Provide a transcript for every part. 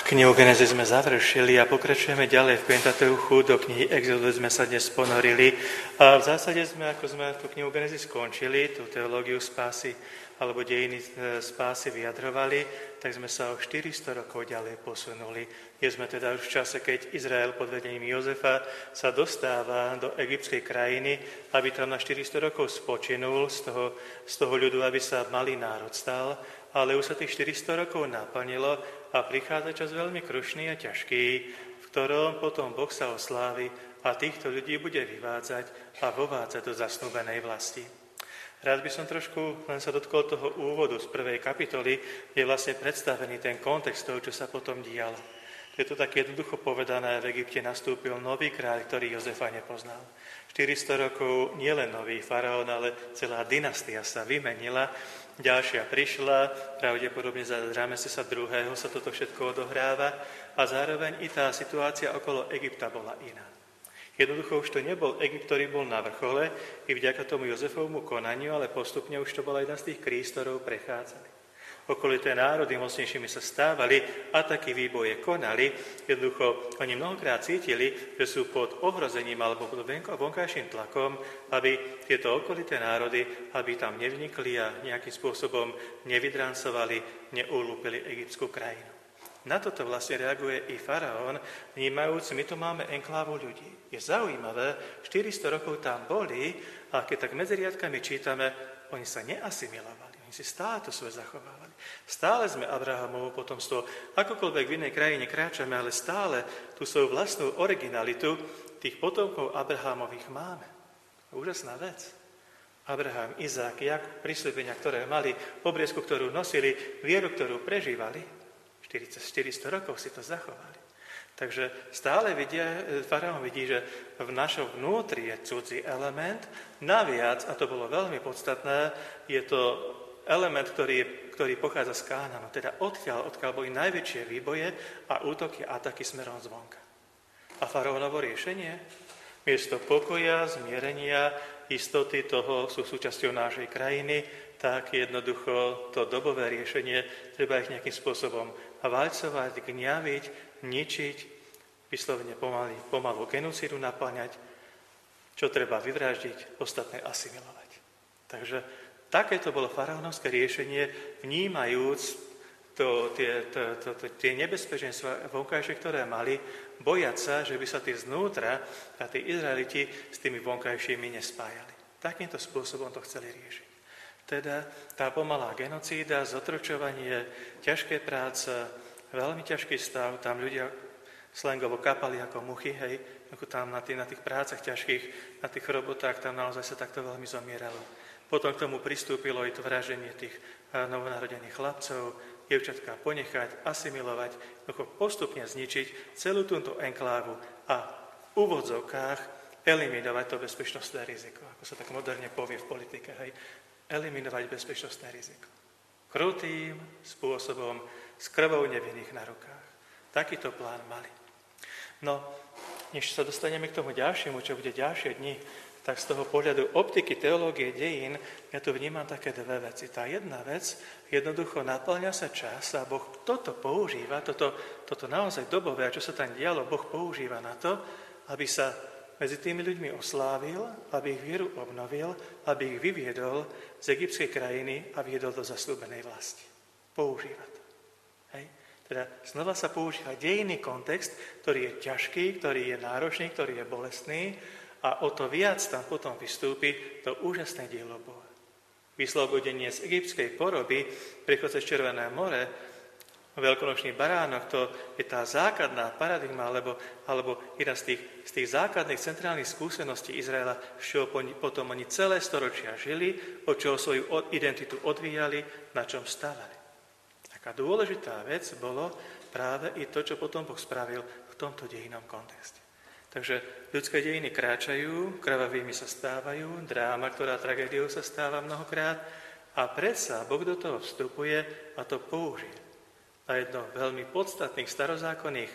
Knihu Genesis sme završili a pokračujeme ďalej v Pentateuchu. Do knihy Exodus sme sa dnes ponorili. A v zásade ako sme tú knihu Genesis skončili, tú teológiu spásy alebo dejiny spásy vyjadrovali, tak sme sa o 400 rokov ďalej posunuli. Je sme teda už v čase, keď Izrael pod vedením Jozefa sa dostáva do egyptskej krajiny, aby tam na 400 rokov spočinul z toho ľudu, aby sa malý národ stal. Ale už sa tých 400 rokov naplnilo a prichádza čas veľmi krušný a ťažký, v ktorom potom Boh sa oslávi a týchto ľudí bude vyvádzať a vovádzať do zasnúbenej vlasti. Rád by som trošku len sa dotkol toho úvodu z 1. kapitoly, kde je vlastne predstavený ten kontext toho, čo sa potom dialo. Je to tak jednoducho povedané, v Egypte nastúpil nový kráľ, ktorý Jozefa nepoznal. 400 rokov nielen nový faraón, ale celá dynastia sa vymenila, ďalšia prišla, pravdepodobne za Ramesesa II. Sa toto všetko odohráva a zároveň i tá situácia okolo Egypta bola iná. Jednoducho už to nebol Egypt, ktorý bol na vrchole i vďaka tomu Jozefovmu konaniu, ale postupne už to bola jedna z tých kríz, ktorou prechádzali. Okolité národy mocnejšími sa stávali a taký výboje konali. Jednoducho oni mnohokrát cítili, že sú pod ohrozením alebo pod vonkajším tlakom, aby tieto okolité národy, aby tam nevnikli a nejakým spôsobom nevydrancovali, neulúpili egyptskú krajinu. Na toto vlastne reaguje i faraón, vnímajúc, my tu máme enklávu ľudí. Je zaujímavé, 400 rokov tam boli a keď tak medzi riadkami čítame, oni sa neasimilovali, oni si stále to svoje zachovávali. Stále sme Abrahamovo potomstvo, akokoľvek v inej krajine kráčame, ale stále tú svoju vlastnú originalitu tých potomkov Abrahamových máme. Úžasná vec. Abraham, Izák, Jakub, prisľúbenia, ktoré mali, obriezku, ktorú nosili, vieru, ktorú prežívali, 400 rokov si to zachovali. Takže stále faraón vidí, že v našom vnútri je cudzí element, naviac, a to bolo veľmi podstatné, je to element, ktorý pochádza z Kánanu, teda odkiaľ boli najväčšie výboje a útoky a ataky smerom zvonka. A faraónovo riešenie? Miesto pokoja, zmierenia, istoty toho sú súčasťou našej krajiny, tak jednoducho to dobové riešenie treba ich nejakým spôsobom valcovať, gňaviť, ničiť, vyslovene pomalu genocídu naplňať, čo treba vyvraždiť, ostatné asimilovať. Takže takéto bolo faraónovské riešenie, vnímajúc tie nebezpečenstva vonkajšie, ktoré mali, bojať sa, že by sa tí znútra a tí Izraeliti s tými vonkajšími nespájali. Takýmto spôsobom to chceli riešiť. Teda tá pomalá genocída, zotročovanie, ťažké práce, veľmi ťažký stav, tam ľudia slangovo kapali ako muchy, hej, ako tam na tých prácach ťažkých, na tých robotách, tam naozaj sa takto veľmi zomieralo. Potom k tomu pristúpilo i to vraždenie tých novonarodených chlapcov, dievčatka ponechať, asimilovať, postupne zničiť celú túto enklávu a v úvodzovkách eliminovať to bezpečnostné riziko, ako sa tak moderne povie v politike, hej, eliminovať bezpečnostné riziko. Krutým spôsobom, s krvou nevinných na rukách. Takýto plán mali. No, než sa dostaneme k tomu ďalšiemu, čo bude ďalšie dni, tak z toho pohľadu optiky teológie dejín ja tu vnímam také dve veci. Tá jedna vec, jednoducho naplňa sa čas a Boh toto používa, toto naozaj dobové, a čo sa tam dialo, Boh používa na to, aby sa medzi tými ľuďmi oslávil, aby ich vieru obnovil, aby ich vyviedol z egyptskej krajiny a viedol do zasľúbenej vlasti. Používa to. Hej? Teda znova sa používa dejinný kontext, ktorý je ťažký, ktorý je náročný, ktorý je bolestný a o to viac tam potom vystúpi to úžasné dielo Boha. Vyslobodenie z egyptskej poroby, prichod cez Červené more, Veľkonočný baránok, to je tá základná paradigma, alebo jedna z tých základných centrálnych skúseností Izraela, čo potom oni celé storočia žili, od čoho svoju identitu odvíjali, na čom stávali. Taká dôležitá vec bolo práve i to, čo potom Boh spravil v tomto dejinnom kontexte. Takže ľudské dejiny kráčajú, krvavými sa stávajú, dráma, ktorá tragédiou sa stáva mnohokrát a predsa Boh do toho vstupuje a to použije. A jedno veľmi podstatných starozákonných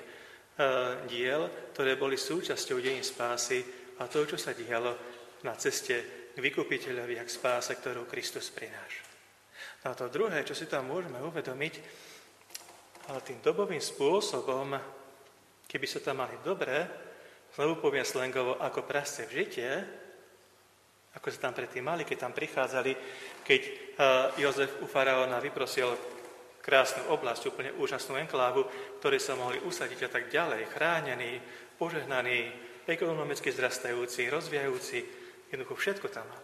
diel, ktoré boli súčasťou dejín spásy a toho, čo sa dialo na ceste k vykupiteľovi a k spáse, ktorú Kristus prináša. No a to druhé, čo si tam môžeme uvedomiť, Ale tým dobovým spôsobom, keby sa tam mali dobre, znovu poviem slangovo, ako prasce v žitie, ako sa tam predtým mali, keď tam prichádzali, keď Jozef u faraóna vyprosil krásnu oblasť, úplne úžasnú enklávu, ktoré sa mohli usadiť a tak ďalej, chránený, požehnaný, ekonomicky zrastajúci, rozvíjajúci, jednoducho všetko tam mali.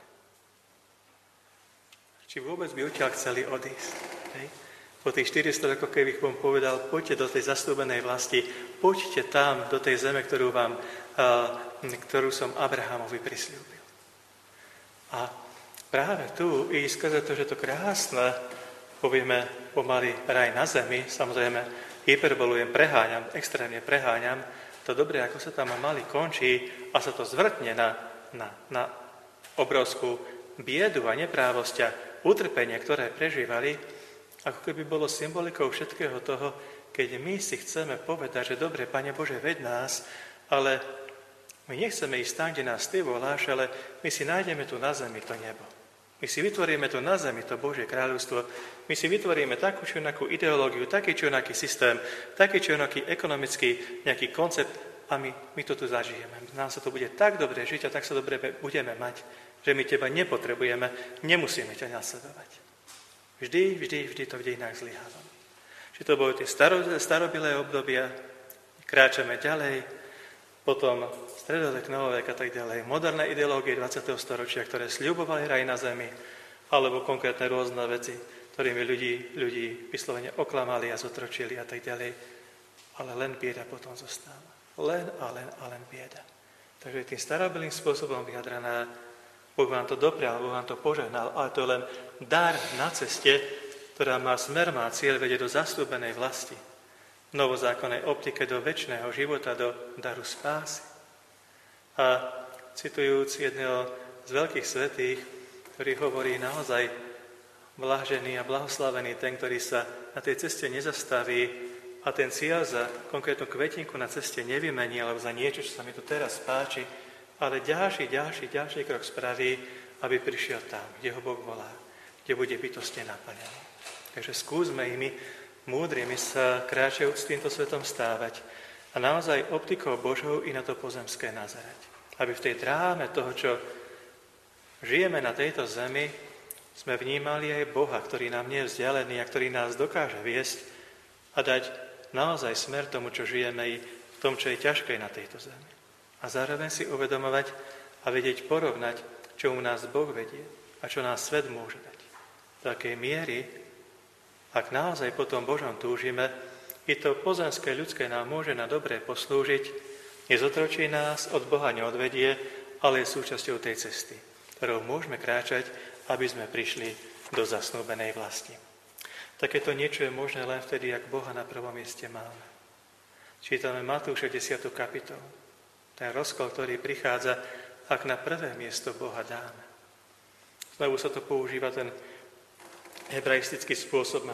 Či vôbec by odtiaľ chceli odísť? Hej? Po tých 400 rokoch, keby ich vám povedal, poďte do tej zasľúbenej vlasti, poďte tam, do tej zeme, ktorú som Abrahamovi prisľúbil. A práve tu i skrze to, že to krásne, povieme pomaly raj na zemi, samozrejme hyperbolujem, preháňam, extrémne preháňam, to dobré, ako sa tam mali, končí a sa to zvrtne na obrovskú biedu a neprávosť a utrpenie, ktoré prežívali, ako keby bolo symbolikou všetkého toho, keď my si chceme povedať, že dobre, Pane Bože, veď nás, ale my nechceme ísť tam, kde nás Ty voláš, ale my si nájdeme tu na zemi to nebo. My si vytvoríme tu na zemi to Božie kráľovstvo. My si vytvoríme takú či onakú ideológiu, taký či onaký systém, taký či onaký ekonomický nejaký koncept a my to tu zažijeme. Nám sa to bude tak dobre žiť a tak sa dobre budeme mať, že my Teba nepotrebujeme, nemusíme ťa nasledovať. Vždy to v dejinách zlyhávame. Či to boli tie starobilé obdobia, kráčame ďalej, potom stredovek, novovek a tak ďalej, moderné ideológie 20. storočia, ktoré sľubovali raj na zemi, alebo konkrétne rôzne veci, ktorými ľudí vyslovene oklamali a zotročili a tak ďalej. Ale len bieda potom zostáva. Len bieda. Takže tým starobilým spôsobom vyjadrená, Boh vám to doprial, Boh vám to požehnal, ale to je len dar na ceste, ktorá má smer, má cieľ, vedie do zasľúbenej vlasti. V novozákonnej optike do večného života, do daru spásy. A citujúc jedného z veľkých svätých, ktorý hovorí naozaj blažený a blahoslavený ten, ktorý sa na tej ceste nezastaví a ten cieľ za konkrétnu kvetinku na ceste nevymení, alebo za niečo, čo sa mi tu teraz páči, ale ďalší krok spraví, aby prišiel tam, kde ho Boh volá, kde bude bytostne naplnený. Takže skúsme my múdrymi sa kráčajúc s týmto svetom stávať a naozaj optikou Božou i na to pozemské nazerať. Aby v tej dráme toho, čo žijeme na tejto zemi, sme vnímali aj Boha, ktorý nám nie je vzdialený a ktorý nás dokáže viesť a dať naozaj smer tomu, čo žijeme i v tom, čo je ťažké na tejto zemi. A zároveň si uvedomovať a vedieť porovnať, čo u nás Boh vedie a čo nás svet môže dať. Do akej miery, ak naozaj po tom Božom túžime, i to pozemské ľudské nám môže na dobré poslúžiť, nezotročí nás, od Boha neodvedie, ale je súčasťou tej cesty, ktorou môžeme kráčať, aby sme prišli do zasnúbenej vlasti. Takéto niečo je možné len vtedy, ak Boha na prvom mieste máme. Čítame Matúša 10. kapitolu. Ten rozkol, ktorý prichádza, ak na prvé miesto Boha dáme. Znovu sa to používa ten hebraistický spôsob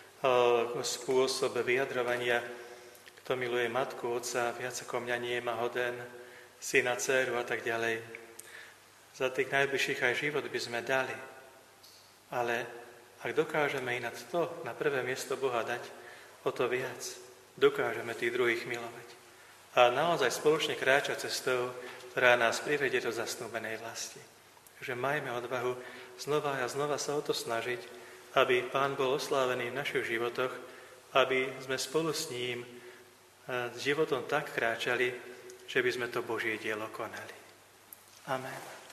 vyjadrovania. Kto miluje matku, otca, viac ako mňa nie je ma hoden, syna, dceru a tak ďalej. Za tých najbližších aj život by sme dali. Ale ak dokážeme i nad to na prvé miesto Boha dať, o to viac dokážeme tých druhých milovať. A naozaj spoločne kráčať cestou, ktorá nás privedie do zasnúbenej vlasti. Takže majme odvahu znova a znova sa o to snažiť, aby Pán bol oslávený v našich životoch, aby sme spolu s ním životom tak kráčali, že by sme to Božie dielo konali. Amen.